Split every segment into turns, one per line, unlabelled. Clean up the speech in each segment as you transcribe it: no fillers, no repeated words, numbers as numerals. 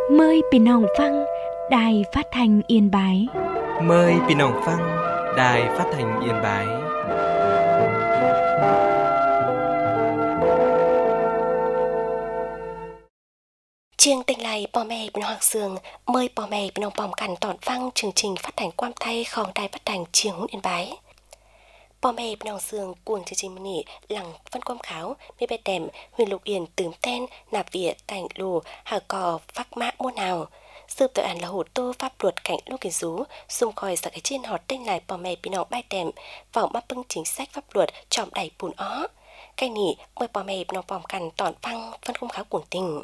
Mờiพี่น้องฟังđài phát thanh Yên Bái.
Mời พี่น้องฟัง Đài Phát thanh Yên Bái.
Chương tình này bò mẹ bên Hoàng Sương mời bò mẹ bên ông bòm cằn tọn phăng chương trình phát hành quam thay khòng đài phát hành Trường Yên Bái. Bò mẹ bên Hoàng Sương cuồng chương trình nỉ lằng phân quam kháo mê bè đệm huyền lục yên tửm ten nạp vỉa tành lù hà cò phác mã mua nào. Sớp tội ảnh là hồ tô pháp luật cảnh lúc kỳ rú xung coi sợ cái trên họt tên lại bò mẹ bên ông bai đệm vào mắt bưng chính sách pháp luật tròm đẩy bùn ó. Cái nỉ mời bò mẹ bên ông bòm cằn tọn phăng phân quam kháo cuồng tình.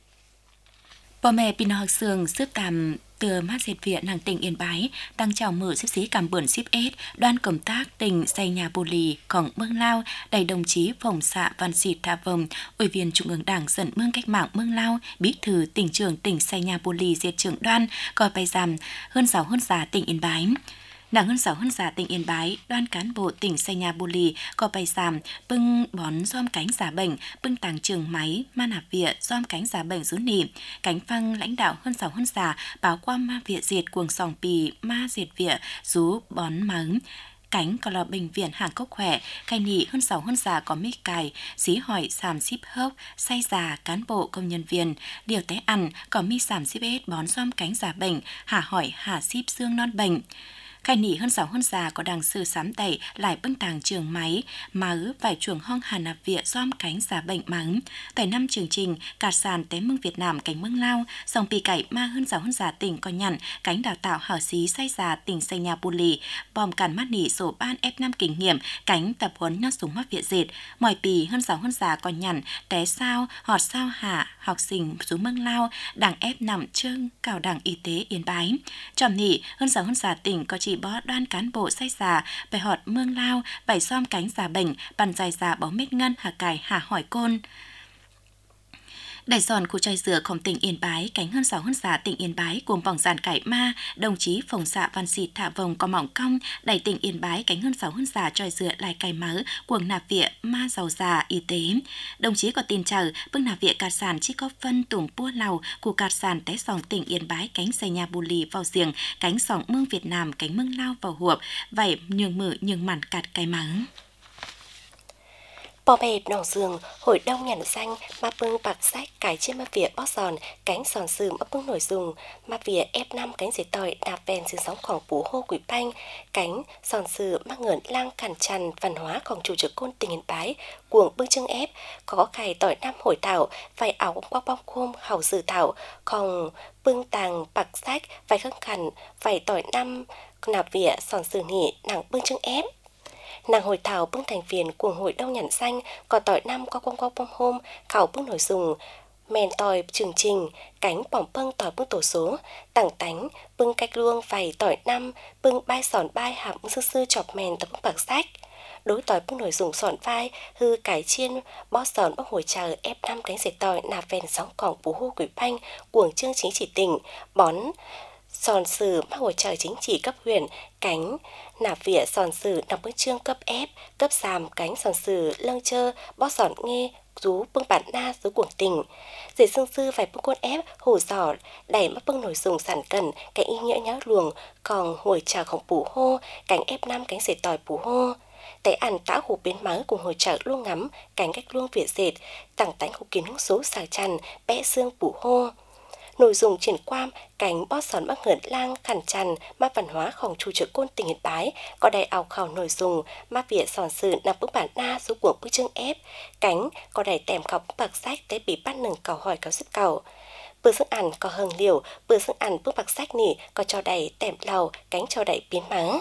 Bò mẹ Pin Học Sương xếp tạm từ mát diệt viện hàng tỉnh Yên Bái đang chào mở xếp xí cảm bẩn ship S đoan công tác tỉnh xây nhà Bồ LìของMương Lao đầy đồng chí Phùng Xạ Văn Xịt Thạ Vồng, Ủy viên Trung ương Đảng dẫn Mương Cách mạng Mương Lao, Bí thư tỉnh trưởng tỉnh xây nhà Bồ Lì diệt trưởng đoan coi bài giảm hơn giáo hơn giá tỉnh Yên Bái. Đảng hơn giáo hơn giá tỉnh Yên Bái, đoan cán bộ tỉnh xây nhà Bồ Lì có bài giảm bưng bón dom cánh giả bệnh, bưng tàng trường máy, man hạp vịa dom cánh giả bệnh rú nỉ, cánh phăng lãnh đạo hơn giáo hơn giá báo qua ma vịa diệt cuồng sòng pì, ma diệt vịa rú bón mắng. Cánh còn là bệnh viện hàng cốc khỏe, khai nị hơn 6 hơn già có mít cài, xí hỏi sàm ship hốc, say già, cán bộ công nhân viên, điều té ăn, có mi sàm ship hết bón dom cánh giả bệnh, hà hỏi hà ship xương non bệnh. Khai nỉ hơn 6 hơn già có đằng sư sám tẩy lại bưng tàng trường máy, mà vài chuồng hong hà nạp vịa dom cánh giả bệnh mắng. Tại năm chương trình, cả sàn té mương Việt Nam cánh Mương Lao, dòng pì cậy ma hơn 6 hơn già tỉnh có nhận, cánh đào tạo hảo xí say già tỉnh xây nhà Bù Lì, bòm cản mắt nỉ sổ ban F5 kinh nghiệm, cánh tập huấn nhót súng mắt viện dệt, mỏi pì hơn 6 hơn già có nhận, té sao, họt sao hạ, học sinh xuống Mương Lao, đảng F5 trương cào đảng y tế Yên Bái. Tròm nỉ hơn 6 hơn già tỉnh có chỉ bó đoan cán bộ say già bài họt Mương Lao bảy xóm cánh già bệnh bàn dài già bó mết ngân hà cải hà hỏi côn. Đại giòn khu trai dừaของtỉnh Yên Bái, cánh hơn 6 hơn già tỉnh Yên Bái cùng vòng giàn cải ma, đồng chí Phùng Xạ Văn Xịt Thạ Vồng có mỏng cong, đẩy tỉnh Yên Bái cánh hơn 6 hơn già trai dừa lại cài máu, cuồng nạp vịa ma giàu già y tế. Đồng chí có tin chào, bưng nạp vịa cạt sàn chỉ có phân tủm pua lầu của cạt sàn té sòng tỉnh Yên Bái cánh xây nhà Bù Lì vào giềng, cánh sòng Mương Việt Nam cánh Mương Lao vào huộp, vậy nhường mử nhường mặn cạt cài mắng.
Bò bè nòng giường, hội đông nhà nữ danh, ma bưng bạc sách, cái trên ma vỉa bó giòn, cánh giòn sừ ma bưng nổi dùng, ma vỉa F5 cánh giấy tỏi, đạp vèn sự sóngของphú hô quỷ banh, cánh giòn sừ ma ngợn lang cằn tràn, văn hóaของchủ trực côn tỉnh Yên Bái, cuồng bưng chương ép, có cày tỏi năm hội thảo, vài áo bóc bong khôm, hào dự thảo,ของbưng tàng bạc sách, vài khăn khẩn, vài tỏi năm, nạp vỉa giòn sừ nỉ, nàng bưng chương ép. Nàng hội thảo bưng thành viên cuồng hội đông nhẵn xanh, có tỏi năm có quang bom hôm, khảo bưng nổi dùng, mèn tỏi chương trình, cánh bỏng bưng tỏi bưng tổ số, tảng tánh, bưng cách luông vầy tỏi năm, bưng bai sòn bai hàm sư sư chọc mèn tập bưng bạc sách. Đối tỏi bưng nổi dùng sòn vai, hư cải chiên, bó sòn bóc hồi chờ F5 cánh dệt tỏi nạp vèn sóng còng bú hô quỷ banh, cuồng chương chính chỉ tỉnh, bón sòn sừ mắc hồi trời chính trị cấp huyện, cánh nạp vỉa sòn sừ nằm bức chương cấp F, cấp sàm cánh sòn sừ lâng chơ, bó sòn nghe, rú bưng bản na rú cuồng tình. Dễ xương sư vài bưng côn ép, hổ giỏ, đẩy mắc bưng nổi dùng sản cần, cánh y nhỡ nháo luồng, còn hồi trà khổng bù hô, cánh F5 cánh dệt tỏi bù hô. Tại ăn tã hủ biến máu cùng hồi trở luôn ngắm, cánh cách luôn vỉa dệt, tặng tánh hủ kiến hút số xào chăn, bẽ xương bù hô. Nội dung triển quan cánh bó sòn bắc ngợn lang khẩn tràn ma văn hóaของchủ trực côn tỉnh Yên Bái có đầy ảo khảo nội dung ma vỉa sòn sự nằm bức bản na số của bức chương ép cánh có đầy tèm khảo bạc sách tế bị bắt nừng cầu hỏi cáo xếp cầu bữa sức ăn có hừng liều bữa sức ăn bức bạc sách nỉ có cho đầy tèm lầu cánh cho đầy biến mắng.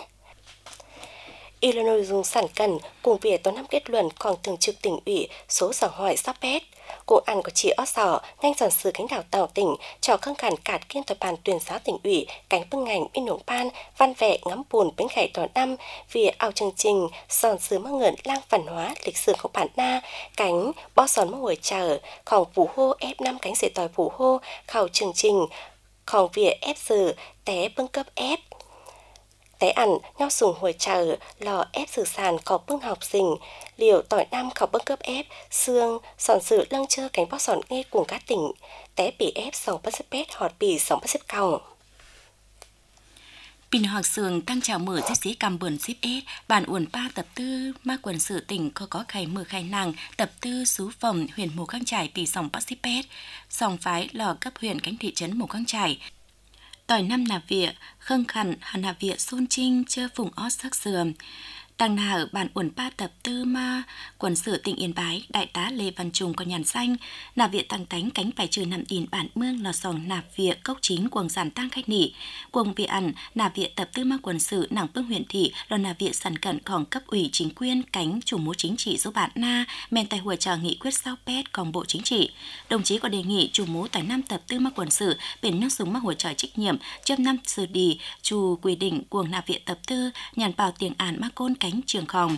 Y là nội dung sản cần cùng việc tối năm kết luận còn thường trực tỉnh ủy số sở hỏi sắp bét. Cô ăn có chỉ ót sỏ, ngành sản sự cánh đảo tàu tỉnh, cho khăn khẩn cạt kiên tập bàn tuyển giáo tỉnh ủy, cánh bưng ngành bên nông ban, văn vệ ngắm buồn bến khải tỏ năm, vì ao chương trình, sòn sứ mắc ngợn lang văn hóa, lịch sử của bản na, cánh bó sòn mắc hồi chờ, khổng phủ hô F5 cánh dễ tỏi phủ hô, khảo chương trình, khổng vỉa ép sử, té bưng cấp ép. té ẩn nhau sùng hồi chờ lò ép xử sàn có bưng học sinh liều tỏi năm có bưng cấp ép xương sòn sự lăng chơ cánh bóc sòn nghe cùng các tỉnh té bị ép sòng bắt xếp pét họt bị sòng bắt xếp cầu.
Pin học sường tăng trào mở xếp xí cầm bẩn xếp ết, bản uẩn ba tập tư ma quần sự tỉnh có khai mở khai nàng, tập tư xú phẩm huyện Mù Căng Chải bị sòng bắt xếp ết, sòng phái lò cấp huyện cánh thị trấn Mù Căng Chải. Tỏi năm nà vịa, khâng khẩn hẳn nà vịa xôn trinh chơ phùng ót sắc sườm. Đằng nào ở bản uẩn ba tập tư ma quần sự tỉnh Yên Bái, đại tá Lê Văn Trùng có nhàn xanh, nà vịa tăng tánh cánh phải trừ nằm in bản mương lò sòng nà vịa cốc chính quần giản tăng khách nỉ. Quần vịa ẩn nà vịa tập tư ma quần sự nảng bưng huyện thị lò nà vịa sẵn cận còn cấp ủy chính quyền cánh chủ mô chính trị giúp bạn na men tại hội trò nghị quyết sao pet còn bộ chính trị. Đồng chí có đề nghị chủ mô tại năm tập tư ma quần sự biển nước súng ma hội trò trách nhiệm trước năm xử đi chủ quy định quần nà vịa tập tư nhàn vào tiền án ma côn cánh trường khòng.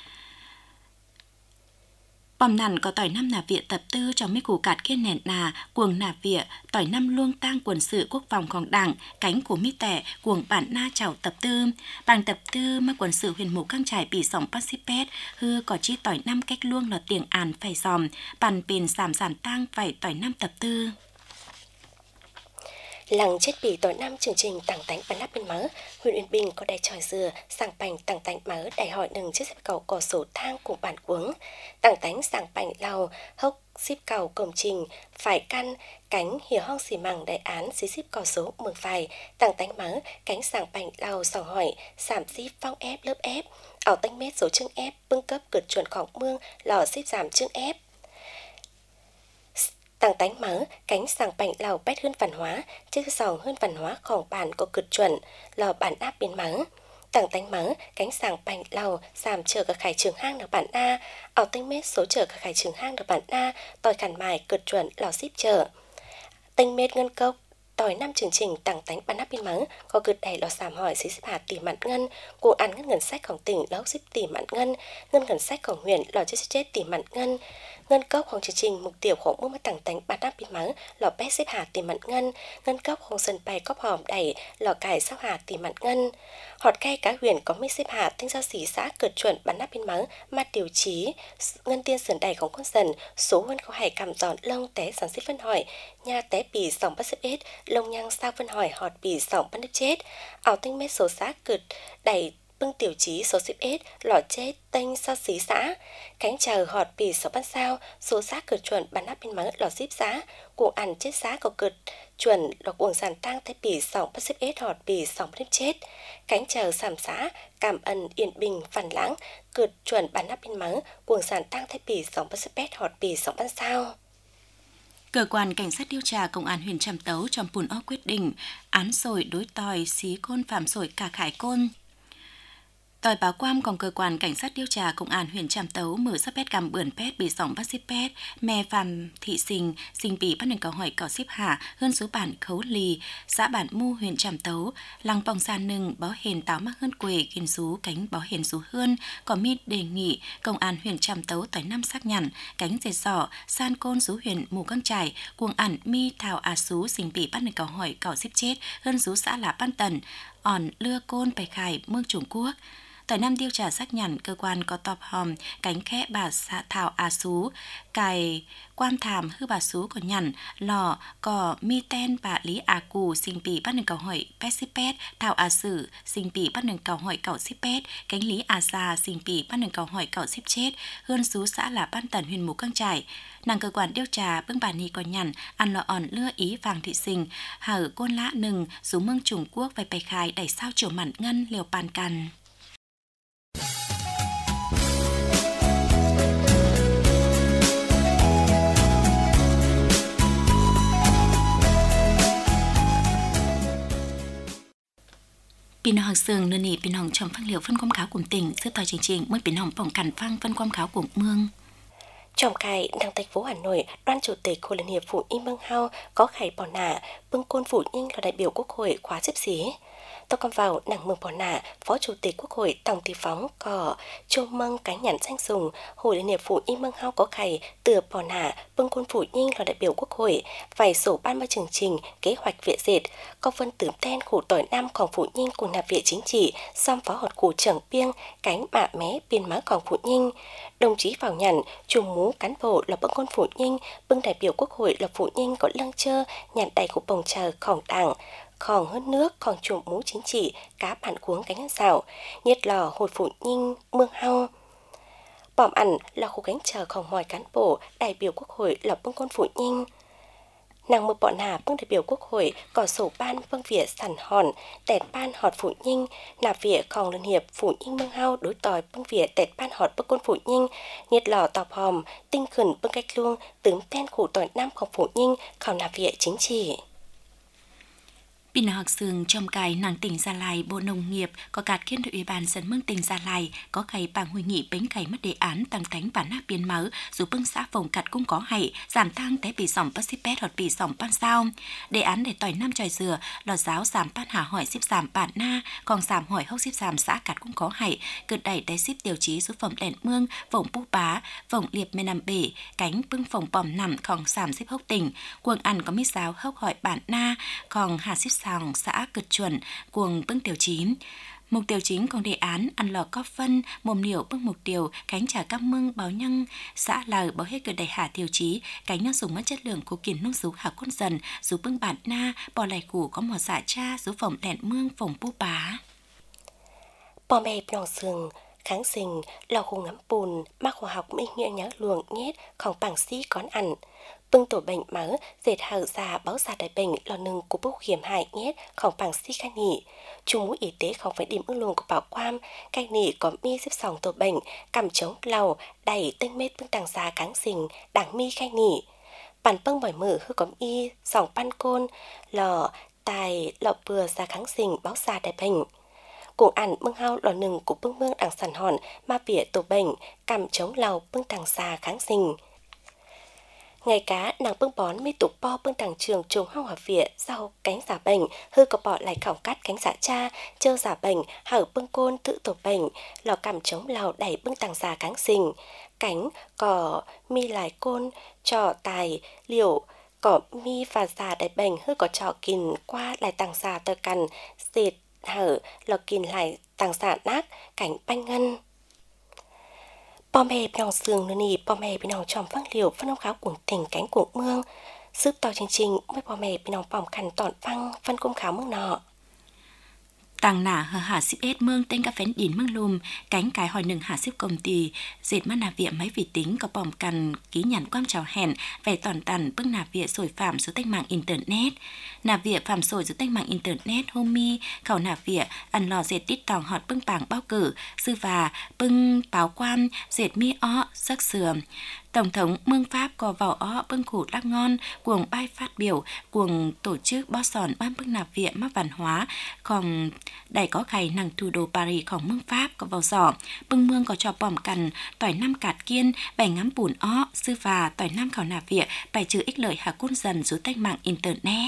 Bòm nằn có tỏi năm nà vịa tập tư trong mấy củ cạt kia nền nà, cuồng nà vịa, tỏi năm luông tang quần sự quốc phòngของđảng, cánh của mi tẻ, cuồng bản na chảo tập tư. Bằng tập tư mà quần sự huyền Mù Căng Chải bị sòng Pacific hư có chi tỏi năm cách luông là tiền án phải dòm, bàn bền giảm giảm tang phải tỏi năm tập tư.
Làng chết bị tỏi năm chương trình tặng tánh bắn nắp bên mớ, huyện Uyên Bình có đài tròi dừa, sàng bành tặng tánh mớ đài hỏi đừng chiếc xếp cầu có số thang cùng bản cuống, tặng tánh sàng bành lào, hốc xếp cầu công trình, phải căn, cánh hiểu hong xì măng đại án xếp có số mừng phải, tặng tánh mớ, cánh sàng bành lào sòng hỏi, giảm xếp phong ép lớp ép, ảo tánh mét số chương ép, bưng cấp cực chuẩnของmương, lò xếp giảm chương ép. Tàng tánh mớ, cánh sàng bành lào bét hơn văn hóa, chiếc sòng hơn văn hóaของbản có cực chuẩn, lò bản áp biến mớ. Tàng tánh mớ, cánh sàng bành lào giảm chờ cả khải trường hang được bản A, ảo tinh mét số chờ cả khải trường hang được bản A, tỏi khẩn mài cực chuẩn lò ship chờ. Tinh mét ngân cốc, tỏi năm chương trình tặng tánh bắn áp biên mắng có cực đầy lò sàm hỏi xí xếp hạt tỷ mặn ngân của ăn ngân sáchของtỉnh lò xếp tỷ mặn ngân sáchของhuyện lò chết tỷ mặn ngân cốcของchương trình mục tiêuของmua tặng tánh bắn áp biên mắng lò bé xếp hạt tỷ mặn ngân cốcของsân bay cốc hòm đầy lò cải sắp hạt tỷ mặn ngân họt cây cá huyện có mấy xếp hạt tinh giao xí xã cực chuẩn bắn áp biên mắng mà điều chí ngân tiên sườn đầyของcon sần số hơn có hải cầm giòn lông té sản xếp phân hỏi nhà té bì sòng bắt xếp ết lông nhang sao phân hỏi họt bì sòng bắt nước chết ảo tinh mét số xã cực đầy bưng tiểu chí số xếp ết lọ chết tênh sao xí xã cánh chờ họt bì sòng bắt sao số xã cực chuẩn bắn áp biên mắng lọ xếp xã cuồng ăn chết xã có cực chuẩn lọ cuồng sàn tang té bì sòng bắt xếp ết họt bì sòng bắt nước chết cánh chờ sàm xã cảm ân yên bình phản lãng cực chuẩn bắn áp biên mắng cuồng sàn tang té bì sòng bắt xếp ết họt bì sòng bắt sao.
Cơ quan cảnh sát điều tra công an huyện Trạm Tấu trong Pùn Óc quyết định án sồi đối tòi xí côn phạm sồi cả khải côn. Tòi báo quam còn cơ quan cảnh sát điều tra công an huyện Trạm Tấu mở sắp pét cầm bươn pét bị sòng bắt xếp pét mẹ Phạm Thị sinh bị bắt nền cầu hỏi cỏ xếp hạ hơn số bản khấu lì xã bản mu huyện Trạm Tấu lăng bòng sàn nừng bó hền táo mắc hơn quề kiên rú cánh bó hền rú hơn có mi đề nghị công an huyện Trạm Tấu tỏi năm xác nhận cánh dệt sỏ san côn rú huyện Mù Căng Chải cuồng ẩn mi thảo xú sinh bị bắt nền cầu hỏi cỏ xếp chết hơn rú xã là Ban Tần ỏn lưa côn bày khải mương Trung Quốc. Tại năm điều tra xác nhận cơ quan có tọp hòm cánh khẽ bà xã thảo xú cài quan thàm hư bà xú có nhận lò có mi ten bà lý cù sinh bị bắt nền cầu hỏi pet sipet thảo sử sinh bị bắt nền cầu hỏi cậu sipet cánh lý sa sinh bị bắt nền cầu hỏi cậu sip chết hơn xú xã là Ban Tần huyện Mù Căng Chải. Nàng cơ quan điều tra bưng bà ni có nhận ăn lò ỏn lưa ý Vàng Thị Sinh hở côn lã nừng rú mương Trung Quốc về bày khai đẩy sao chiều mặn ngân liều bàn cằn. Pin Hoàng Sương nơi này Pin Hoàng trong phân liệu phân quang kháo của tỉnh sư tòa chương trình mới Pin Hoàng bỏng cản phăng phân quang kháo của mương.
Trong cài đăng thành phố Hà Nội, Đoàn Chủ tịch Hội Liên hiệp Phụ Nữ Mương Hao có khải bỏ nả bưng côn phụ nhân là đại biểu Quốc hội khóa xếp xí. tôi còn vào nàng mừng bỏ nạ Phó Chủ tịch Quốc hội Tổng Thị Phóng có chô mâng cái nhắn danh dùng Hội Liên hiệp Phụ Nhi Mâng Hao có khải từ bỏ nạ bưng quân Phụ Nhi là đại biểu Quốc hội phải sổ ban ba chương trình kế hoạch viện dệt có phân tử tên khủ tỏi namของPhụ Nhi cùng nạp viện chính trị xăm phó họt cụ trưởng biêng cánh mạ mé biên máของPhụ Nhi. Đồng chí vào nhận trùng mũ cán bộ là bưng quân Phụ Nhi bưng đại biểu Quốc hội là Phụ Nhi có lăng chơ nhận đầy của bồng chờของđảng còn hơn nước còn trùm mũ chính trị cá bản cuống cánh xào nhiệt lò Hội Phụ Nhi Mương Hao bỏm ảnh là khu cánh chờของmọi cán bộ đại biểu Quốc hội là bưng quân Phụ Nhi nàng mực bọn hà bưng đại biểu Quốc hội có sổ ban bưng vỉa sẵn hòn tẹt ban họt Phụ Nhi nạp vỉa còn Liên hiệp Phụ Nhi Mương Hao đối tòi bưng vỉa tẹt ban họt bưng quân Phụ Nhi nhiệt lò tọp hòm tinh khẩn bưng cách luông tướng tên khủ tỏi namของPhụ Nhi khảo nạp vỉa chính trị.
Pin học sường trong cài nàng tỉnh Gia Lai Bộ Nông nghiệp có cạt kiến đội Ủy ban dân mương tỉnh Gia Lai có cày bằng hội nghị bánh cày mất đề án tăng tánh bản nát biến máu dù bưng xã phòng cạt cũng có hại giảm thang té bị sòng Pacific hoặc bị sòng pan sao đề án để tỏi năm tròi dừa lò giáo giảm pan hà hỏi xếp giảm bản na còn giảm hỏi hốc xếp giảm xã cạt cũng có hại cực đẩy té xếp tiêu chí số phẩm đèn mương vổng bú bá vổng liệp mê nằm bể cánh bưng phòng bòm nằm còn giảm xếp hốc tỉnh quần ăn có mít giáo hốc hỏi bản na còn hà xếp sòng xã cực chuẩn cuồng bưng tiêu chí mục tiêu chính của đề án ăn lò có phân mồm niệu bưng mục tiêu cánh trả cam mưng báo nhân xã lờ báo hết cực đầy hạ tiêu chí cánh nhân dùng mất chất lượng của kiển nông số hạ quân dần dù bưng bản na bò lại củ có mỏ xả cha dù phòng đèn mương phòng bú bá
bò mẹ blòng sừng kháng sinh lò khung ngắm bùn mắc khoa học minh nghĩa nhớ luồng nhétของbảng sĩ con ăn bưng tổ bệnh máu dệt hở già báo già đại bệnh lò nừng của bốc hiểm hại nhétของbảng sĩ khai nỉ trung mũi y tế không phải điểm ưng luồng của bảo quam cai nỉ có mi xếp sòng tổ bệnh cầm chống lầu đẩy tinh mết bưng tàng già kháng sinh đảng mi khai nỉ bản bưng bởi mở hư có y sòng pan côn lò tài lò bừa già kháng sinh báo già đại bệnh cùng ăn bưng hao lò nừng của bưng mương đằng sàn hòn ma bỉa tổ bệnh cầm chống lầu bưng tàng già kháng sinh ngày cá nàng bưng bón mi tục po bưng tàng trường trùng hao hỏa vỉa rau cánh giả bệnh hư có bỏ lại khảo cắt cánh giả cha chơ giả bệnh hở bưng côn tự tổ bệnh lò cầm chống lầu đẩy bưng tàng giả kháng sinh cánh cỏ mi lại côn trò tài liều cỏ mi và giả đại bệnh hư có trò kìn qua lại tàng giả tờ cằn dệt hở lò kìn lại tàng giả nát cảnh banh ngân bò mẹ bên sườn nữa nì bò mẹ bên tròm văng liều phân ông kháo cuồng tỉnh cánh cuồng mương sức to chương trình với bò mẹ bên bỏng khăn tọn văng phân cung kháo mương nọ
tàng nả hờ hạ xếp ết mương tên các phén đỉn mương lùm cánh cái hỏi nừng hạ xếp công ty dệt mắt nà viện máy vi tính có bỏng cằn ký nhắn quam chào hẹn về toàn tần bưng nà viện sổi phạm số tách mạng internet nà viện phạm sổi số tách mạng internet homie khảo nà viện ăn lò dệt tít tòng hot bưng bảng bao cử sư và bưng báo quan dệt mi ó sắc sườn Tổng thống Mương Pháp có vào ó bưng khủ đắc ngon, cuồng bay phát biểu, cuồng tổ chức bó sòn ban bưng nạp viện mắc văn hóa, còn đẩy có khay nàng thủ đô ParisของMương Pháp có vào giỏ, bưng mương có cho bòm cằn, tỏi năm cạt kiên, bày ngắm bùn ó, sư và tỏi năm khảo nạp viện, bày trừ ích lợi hạ côn dần dưới tách mạng Internet.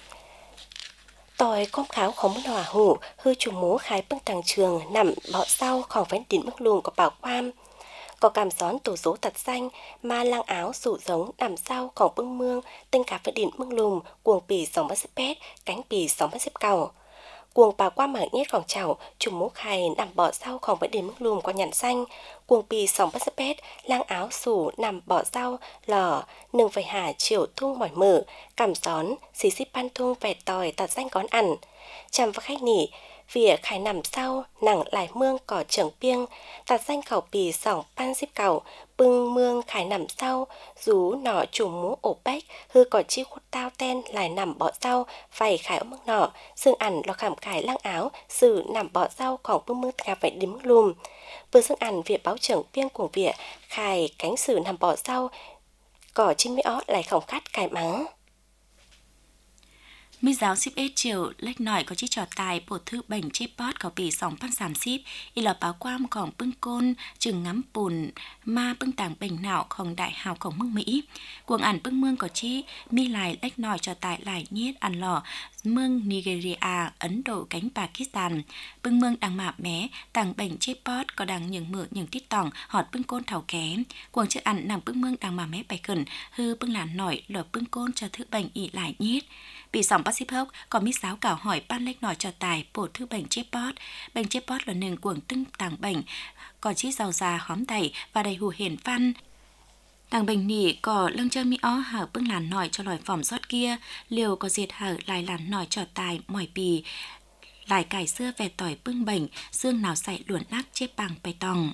Tỏi công kháo không muốn hòa hủ, hư trùng mố khai bưng tàng trường nằm bọ sau khỏi vén đỉnh mức luồng của bảo quan. Có cảm gión tổ số thật xanh mà lang áo sụ giống nằm sauของbưng mương tinh cả phải đỉnh mương lùm cuồng pì sóng bắt xếp pét cánh pì sóng bắt xếp cầu cuồng bảo qua mở nhétของchảo trùng mố khai nằm bỏ sauของphải đỉnh mương lùm qua nhẵn xanh cuồng pì sóng bắt xếp pét lang áo sụ nằm bỏ sau lò nừng phải hà chiều thung mỏi mở cảm gión xì xíp pan thung vẹt tỏi tạt xanh con ăn chăm và khách nỉ vỉa khai nằm sau nặng lại mương cỏ trưởng piêng tạt danh khẩu pì sỏng pan xếp cầu bưng mương khai nằm sau rú nọ trùng mũ ổ bách hư cỏ chi khuất tao ten lại nằm bỏ sau phải khai ở mương nọ xương ẩn lò khảm khải lăng áo sự nằm bỏ sauของbưng mương gặp phải đếm lùm vừa xương ẩn vỉa báo trưởng piêng cùng vỉa khai cánh sử nằm bỏ sau cỏ chim mỹ ó lại khổng khát cài mắng
Mi giáo 11 chiều lách nổi có chiếc trò tài bột thư bệnh chếp bót có bị sóng phát giảm ship y lò báo quamของbưng côn chừng ngắm bùn ma bưng tàng bệnh nãoของđại hàoของmương Mỹ. Cuồng ảnh bưng mương có chi mi lại lách nổi trò tài lại nhiết ăn lò mương Nigeria, Ấn Độ cánh Pakistan. Bưng mương đang mạ mé tàng bệnh chếp bót có đang những mửa những tít tòng họt bưng côn thảo ké. Cuồng chữ ảnh nàng bưng mương đang mạ mé bày khẩn hư bưng là nổi lò bưng côn cho thư bệnh y lại nhiết. Bị sóng Pacific có mít giáo cảo hỏi ban lách nổi cho tài bổ thư bệnh chepbot. Bệnh chepbot là nền cuồng tưng tàng bệnh, có chí giàu già hóm đầy và đầy hù hiển văn. Tàng bệnh nỉ có lưng chân mi ó hở bưng làn nổi cho lòi phỏng rót kia, liều có diệt hở lại làn nổi cho tài mỏi bì. Lại cải xưa về tỏi bưng bệnh, xương nào xảy luồn nắc chép bằng bày tòng.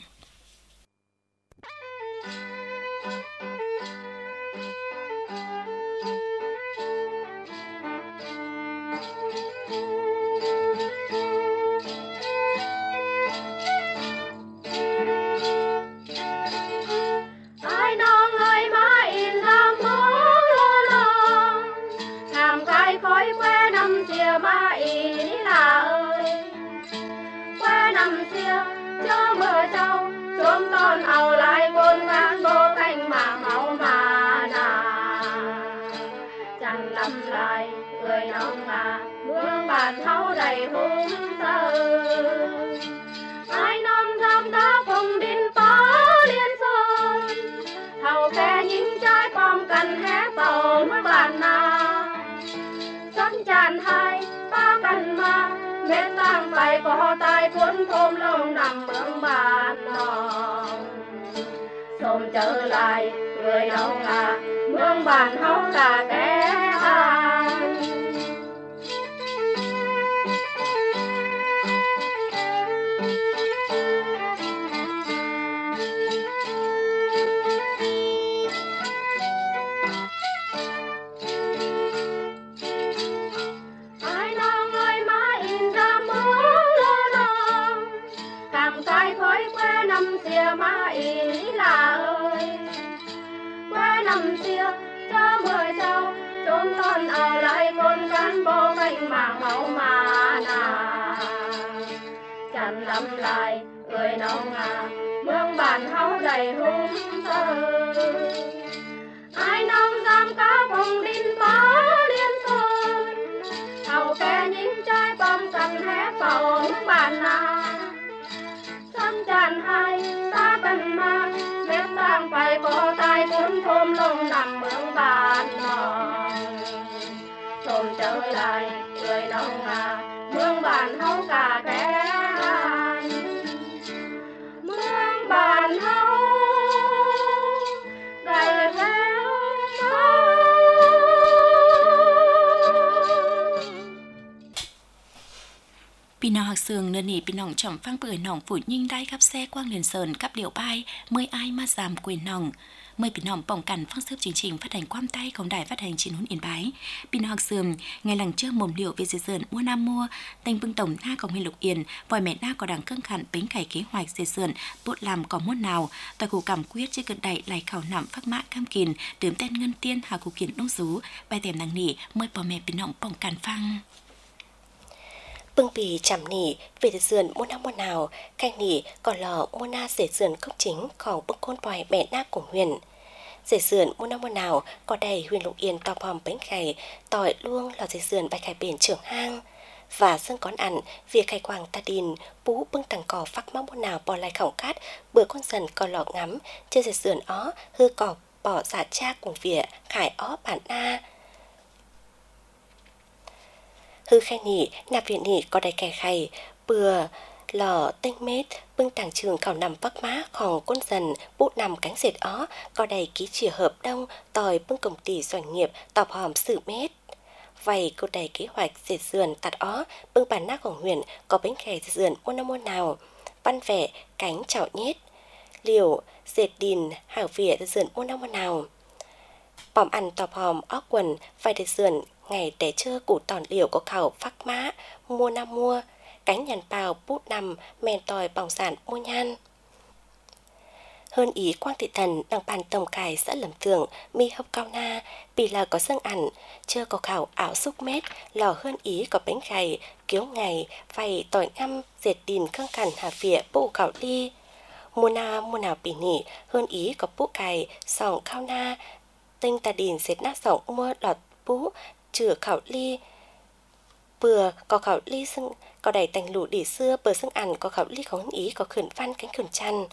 có tai cuốn thôm lông nằm bướng bàn nòng xôm trở lại người nông bướng bàn hấu là kẻ ăn. Mà ý là ơi quê năm xưa cho mười sau chúng con ở lại con cán bộ canh mảng máu mà nà chẳng lắm lại người nông mương bản hấu đầy hung thơ ai nông giam cá vùng đinh bó liên thôn hầu kẻ những trái bom cầm hé bầu mương bản tràn hai ta cần ma mép tang phải có tai cuốn thôm lông nằm bướng bàn nòng thôm trở lại người nông mương bàn hấu cả kẻ ăn mương bàn hấu đầy véo
Pì nọ học sường nơi nỉ pì nòng trọng phang bưởi nòng phủ nhinh đai khắp xe quang liền sờn cắp điệu bay mới ai mà giảm quyền nòng mời pì nòng bỏng cằn phang sớp chương trình phát hành quam tayของđài phát hành trên Hun Yên Bái. Pì nọ học sường ngày lằng trước mồm liệu về dệt sờn mua nam mua tành bưng tổng na của Nguyên Lục Yên vòi mẹ na có đằng cưng khẩn bánh cải kế hoạch dệt sờn bút làm có mốt nào tại cụ cảm quyết trên cận đại lại khảo nạm phác mã cam kìn đếm tên ngân tiên hà cụ kiển nông rú bài tèm nàng nỉ mời bỏ mẹ pì nòng bỏng cằn phang
bưng bì chạm nỉ về dệt sườn mua năm mua nào canh nỉ còn lò mua na dệt sườn cốc chínhของbưng côn bòi mẹ na của Huyền dệt sườn mua năm mua nào có đầy Huyền Lục Yên to bòm bánh khày tỏi luông lò dệt sườn bài khải bền trưởng hang và xương con ăn việc khai quang ta đình bú bưng tàng cỏ phắc mắc mua nào bỏ lại khổng cát bữa con dần còn lọ ngắm trên dệt sườn ó hư cỏ bỏ giả cha cùng vỉa khải ó bản na hư khai nỉ nạp viện nỉ có đầy kẻ khay bừa lò tinh mết bưng tàng trường khảo nằm vắc máของquân dần bút nằm cánh dệt ó có đầy ký chìa hợp đông tòi bưng công ty doanh nghiệp tọp hòm sự mết vậy cô đầy kế hoạch dệt sườn tạt ó bưng bản nát của Huyền có bánh khè dệt sườn mua nào văn vẻ cánh chảo nhết liều dệt đìn hảo vỉa dệt sườn mua nào bỏm ăn tọp hòm ó quần phải dệt sườn ngày để chưa củ tòn liều có khảo phắc mã mua nam mua cánh nhàn bào bút nằm men tòi bỏng sản mua nhan hơn ý quang thị thần đằng bàn tổng cải xã lầm tưởng mi hấp cao na vì là có xương ảnh chưa có khảo ảo xúc mét lò hơn ý có bánh gầy kiếu ngày vầy tỏi ngâm dệt đìn khương cằn hà phịa bộ khảo ly mua nào bỉ nỉ hơn ý có bút cày sòng cao na tinh tà đìn dệt nát sòng mua lọt bú chữa khảo ly bừa có khảo ly xưng có đầy tành lũ đỉ xưa bờ xưng ảnh có khảo ly có hơn ý có khẩn văn cánh khẩn chăn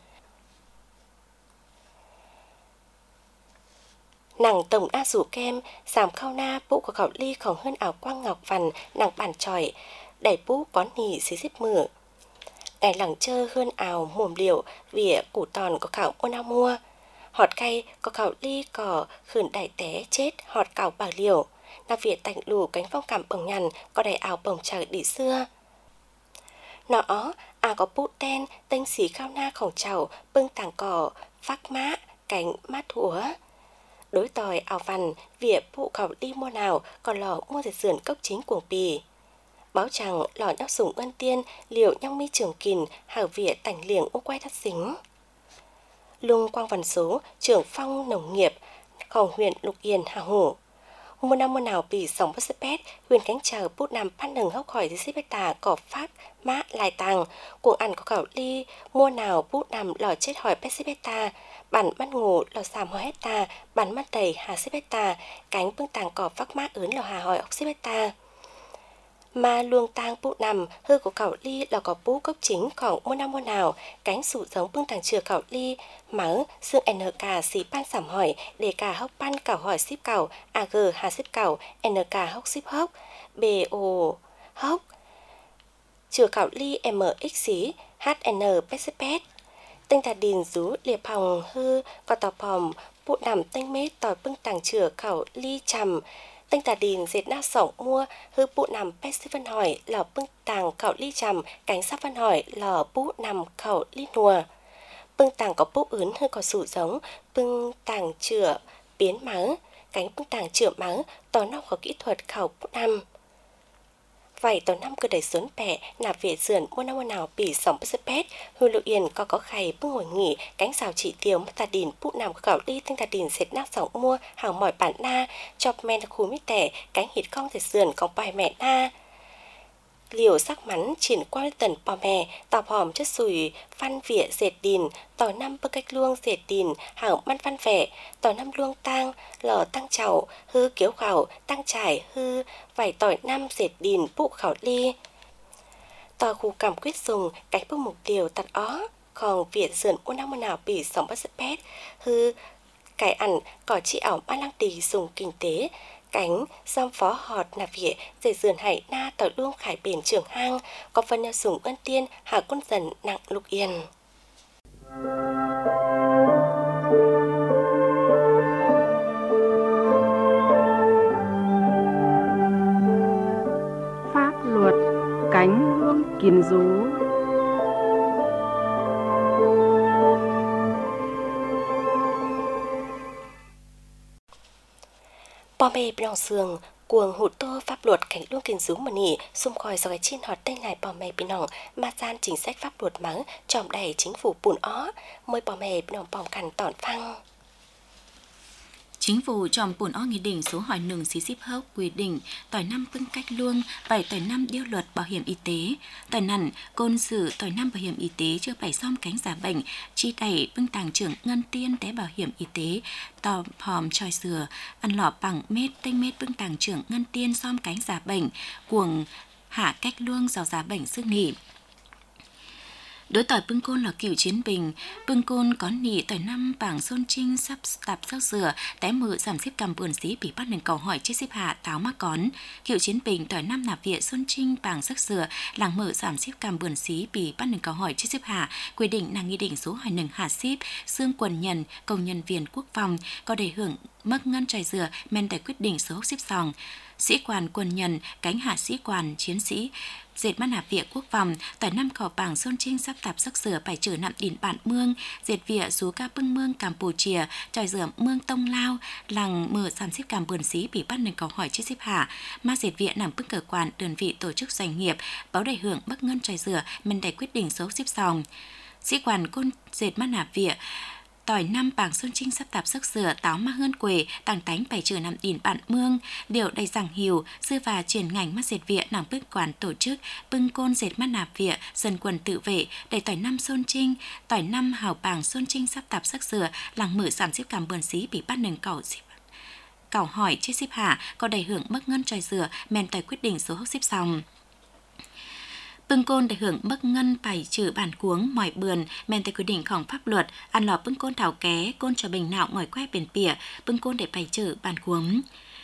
nàng tổng a rủ kem giảm khao na bố của khảo ly khổng hơn ảo quang ngọc vằn nàng bản tròi đẩy bú có nỉ xí xếp mửa ngày lẳng chơ hơn ảo mồm liệu vỉa củ tòn có khảo mua họt cay có khảo ly có khẩn đại té chết họt cào bà liều là vỉa tạnh lù cánh phong cảm bồng nhằn có đầy ảo bồng trời đỉ xưa nó có bút đen tinh xí khao na khổng trào bưng tàng cỏ phác mã cánh mát húa đối tòi ảo vằn vỉa phụ khảo đi mua nào còn lò mua dệt sườn cốc chính cuồng bì báo chẳng lò nhóc sủng ân tiên liệu nhong mi trường kìn hảo vỉa tảnh liềng ô quay thắt xính lung quang văn số trưởng phong nông nghiệp khổng huyện Lục Yên Hà Hổ mua nào bì sòng bất pet huyền cánh chờ bút nằm phát nừng hốc khỏi thì xếp tà cỏ phát mã lại tàng cuồng ăn có khảo ly mua nào bút nằm lò chết hỏi pesibeta bản mắt ngủ lò xàm hỏi hecta bản mắt đầy hà sibeta cánh bưng tàng cỏ phát mã ớn lò hà hỏi ốc sibeta mà luông tang bút nằm hư của khảo ly là có bút cốc chính khoảng mua nào cánh sụ giống bưng tàng chừa khảo ly mắng xương nk xí pan sảm hỏi để cả hốc pan cảo hỏi ship cảo ag hà ship cảo nk hốc ship hốc bo hốc chừa khảo ly mx xí hn psp tinh thà đìn rú liệp hòng hư có tò phòm bút nằm tinh mết tỏi bưng tàng chừa khảo ly chầm tinh tà đìn dệt na sỏng mua hư bụ nằm pesi văn hỏi lò bưng tàng khẩu ly trầm cánh sắp văn hỏi lò bụ nằm khẩu ly nùa bưng tàng có bút ướn hư có sủ giống bưng tàng chữa biến mắng cánh bưng tàng chữa mắng tò nóc có kỹ thuật khẩu bụ nằm vậy tàu năm cơ đầy xuân bẻ nạp về sườn mua nào bỉ sòng bất pet hư lộ yên có khay bưng ngồi nghỉ cánh xào chỉ tiêu mất tà đìn bút nằm khảo đi tinh tà đìn xệt nát sòng mua hàng mỏi bản na chọc men khu mít tẻ cánh hít cong dệt sườn có bài mẹ na liều sắc mắn triển qua tần bò mè tò hòm chất sùi văn vỉa dệt đìn tò năm bơ cách luông dệt đìn hàng văn văn vẻ tò năm luông tang lò tăng chảo hư kiếu khảo tăng trải hư vải tỏi năm dệt đìn bụ khảo ly tò khu cảm quyết dùng cánh bưng mục điều tặt ó còn vỉa sườn mua nào bỉ sòng bất pet hư cải ăn cỏ chị ảo ban lăng tì dùng kinh tế cánh giam phó họt nạp vỉa dệt sườn hải na tỏi luông khải bền trường hang có phần neo sủng ân tiên hạ quân dần nặng Lục Yên
pháp luật cánh luông kiền rú
bò mê bèo sườn cuồng hụt tô pháp luật cảnh luông kiền rú mà nỉ xung khỏi do cái chín họt tên này bò mê bên nòng ma gian chính sách pháp luật mắng tròm đầy chính phủ bùn ó mời bò mê bên nòng bòm cằn tỏn phăng
Chính phủ tròm bùn ó nghị định số hỏi nừng xí ship hốc quy định tỏi năm bưng cách luông bảy tỏi năm điêu luật bảo hiểm y tế tỏi nằn côn sử tỏi năm bảo hiểm y tế chưa bảy xóm cánh giả bệnh chi đẩy bưng tàng trưởng ngân tiên té bảo hiểm y tế tò hòm tròi sửa ăn lọ bằng mét tinh mét bưng tàng trưởng ngân tiên xóm cánh giả bệnh cuồng hạ cách luông giàu giả bệnh sức nỉ đối tỏi bưng côn là cựu chiến bình bưng côn có nỉ tỏi năm bảng xôn trinh sắp tạp sắc sửa té mự giảm xếp cầm buồn xí bị bắt nên cầu hỏi chết xếp hạ táo mắc cón cựu chiến bình tỏi năm nạp viện xôn trinh bảng sắc sửa làng mự giảm xếp cầm buồn xí bị bắt nên cầu hỏi chết xếp hạ quy định là nghị định số hỏi nừng hạ xếp xương quần nhân công nhân viên quốc phòng có để hưởng mất ngân trải dừa men tại quyết định số xếp sòng sĩ quan quân nhân cánh hạ sĩ quan chiến sĩ dệt mắt nạp viện quốc phòng tỏi năm khẩu bảng xôn trinh sắp tạp sắc sửa phải trừ nặng đỉnh bản mương dệt viện số ca bưng mương Campuchia tròi dừa mương tông lao làng mở giảm xếp cảm bườn xí bị bắt nên cầu hỏi chết xếp hạ mà dệt viện nằm bưng cơ quan đơn vị tổ chức doanh nghiệp báo đầy hưởng bất ngân tròi dừa men đầy quyết định số xếp sòng sĩ quan quân dệt mắt nạp viện tỏi năm bảng xuân trinh sắp tạp sức sửa táo ma hơn quề tàng tánh bày trừ nằm đỉn bạn mương điều đầy giảng hiểu sư và triển ngành mắt dệt viện nàng bức quản tổ chức bưng côn dệt mắt nạp viện dân quần tự vệ đầy tỏi năm xuân trinh tỏi năm hào bảng xuân trinh sắp tạp sức sửa làng mở giảm xếp cảm bờn xí bị bắt nâng cẩu hỏi chiếc xếp hạ có đầy hưởng mất ngân tròi dừa men tỏi quyết định số hốc xếp xong bưng côn để hưởng mất ngân phải trừ bản cuống mỏi bườn men tới quy địnhของpháp luật ăn lò bưng côn thảo ké côn cho bình nạo ngồi que biển pỉa bưng côn để phải trừ bản cuống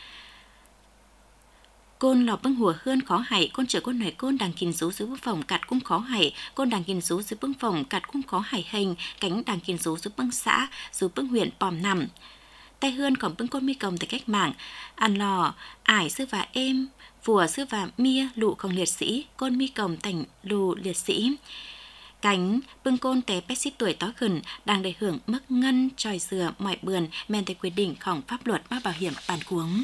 côn lò bưng hùa hơn khó hại côn chở côn nổi côn đàng kìn rú dưới bưng phòng cạt cung khó hại côn đàng kìn rú dưới bưng phòng cạt cung khó hại hình cánh đàng kìn rú dưới bưng xã dưới bưng huyện pòm nằm tay hơn còn bưng côn mi cầm từ cách mạng ăn lò ải sư và êm vùa sư và mia lụ không liệt sĩ côn mi cầm thành lù liệt sĩ cánh bưng côn té pét xít tuổi tó khẩn đang để hưởng mất ngân tròi dừa mọi bườn men tới quy địnhของpháp luật má bảo hiểm bản cuống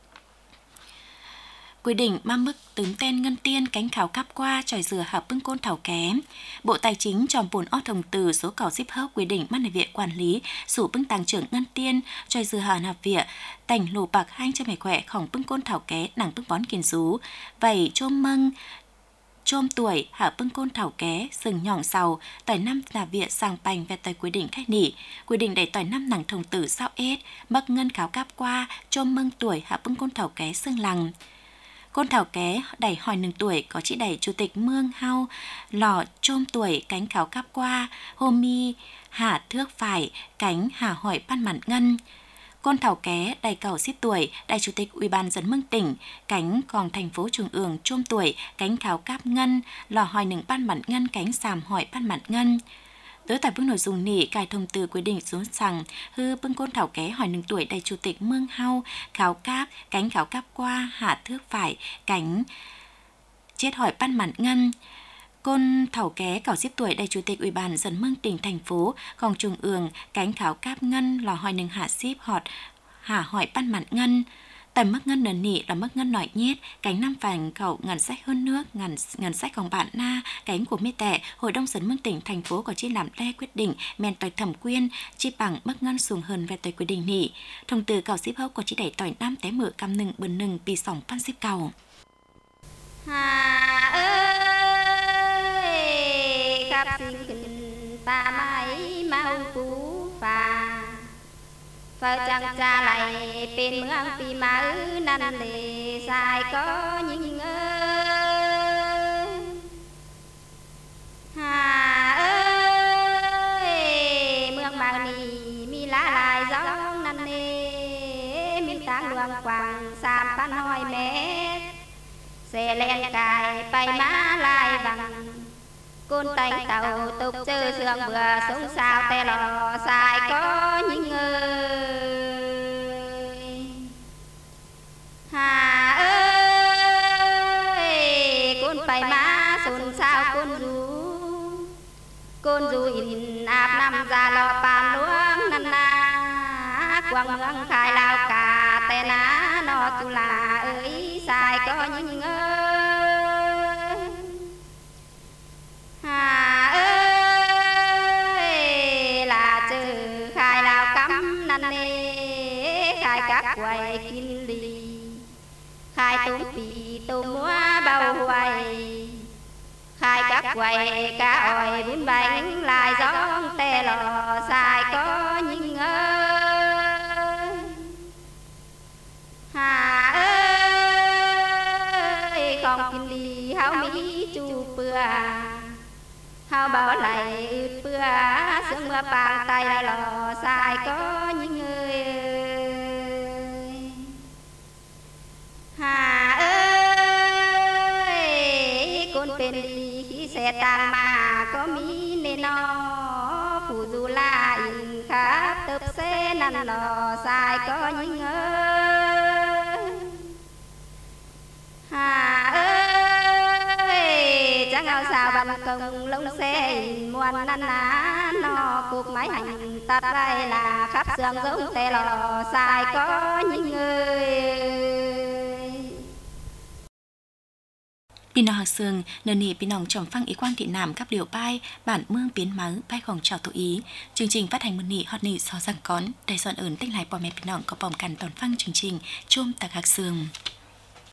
quy định ma mức tứng tên ngân tiên cánh khảo cáp qua tròi dừa hợp bưng côn thảo kém bộ tài chính tròm bùn o thông từ số cảo zip hốc quy định mắt này viện quản lý sủ bưng tàng trưởng ngân tiên tròi dừa hà nạp viện tành lù bạc hanh cho mày khỏe khổng bưng côn thảo ké nàng bưng bón kiền rú vầy chôm mâng chôm tuổi hạ bưng côn thảo ké sừng nhỏng sầu tỏi năm nạp viện sàng bành về tỏi quy định khách nỉ quy định đẩy tỏi năm nàng thông tử sao ết mất ngân khảo cáp qua chôm mâng tuổi hạ bưng côn thảo ké xương lằng côn thảo ké đẩy hỏi nừng tuổi có chỉ đẩy chủ tịch mương hao lò chôm tuổi cánh khảo cáp qua hôm mi hạ thước phải cánh hà hỏi ban mặn ngân côn thảo ké đẩy cầu xít tuổi đại chủ tịch ủy ban dân mương tỉnh cánh còn thành phố trung ương chôm tuổi cánh khảo cáp ngân lò hỏi nừng ban mặn ngân cánh sàm hỏi ban mặn ngân đối tại bước nội dung nỉ cài thông từ quy định xuống rằng hư bưng côn thảo ké hỏi nừng tuổi đại chủ tịch mương hao khảo cáp cánh khảo cáp qua hạ thước phải cánh chết hỏi ban mặn ngân côn thảo ké cảo xếp tuổi đại chủ tịch ủy ban dân mương tỉnh thành phố còn trung ương cánh khảo cáp ngân lò hỏi nừng hạ xếp họt hạ hỏi ban mặn ngân tầm mất ngân nền nỉ là mất ngân nổi nhét cánh năm phành khẩu ngân sách hơn nước ngân sáchของbạn na cánh của mê tệ hội đồng dân mương tỉnh thành phố có chi làm le quyết định men tỏi thẩm quyên chi bằng mất ngân xuống hơn về tỏi quy định nỉ thông từ cảo ship hốc có chi đẩy tỏi năm té mở cam nừng bần nừng bị sòng pan ship cầu
hà ơi gặp xin ta mãi mau cú phà phật chẳng cha lại bên mương pì máu năn lệ dài có những ơi hà ơi mương màu nì mi lá lại gió năn nê mi tang luang quàng sàm pan hoi mét xe len cài bay má lại bằng côn tanh tàu tục chơi sương bừa sống sao te lò xài có những ơi hà ơi côn bay má xôn sao côn du in áp năm ra lò pan luống năn na quang mương khai lao cả te ná nó chu là ơi xài có những ơi hà ơi là chữ khai lao cắm năn nê khai các quầy kinh lì khai tôm pì tôm múa bao hoài khai các quầy cá ỏi bún bánh lại gió te lò xài có những ơi hà ơi không kinh lì hao mỹ chu bừa hao bảo lại ướt bữa sương mưa bàn tay là lò xài có những người hà ơi con bên đi khi xe tàng mà có mỹ nên nó phụ du la in khắp tập xe năn lò xài có những người hà ơi chẳng ao sao bằng công lông xe muôn năn ná nó cuộc máy hành tắt lại là khắp xương giống tê lò xài có những người
Pino Hạc Sương, nơi nỉ Pinong trồng phăng ý quang thị nàm các điều bay, bản mương biến máu, bay khổng trào tổ ý. Chương trình phát hành môn nỉ hot nỉ so rằng con, đầy soạn ơn tích lại bò mẹ Pinong có bòm cằn tòn phăng chương trình, chôm tạc Hạc Sương.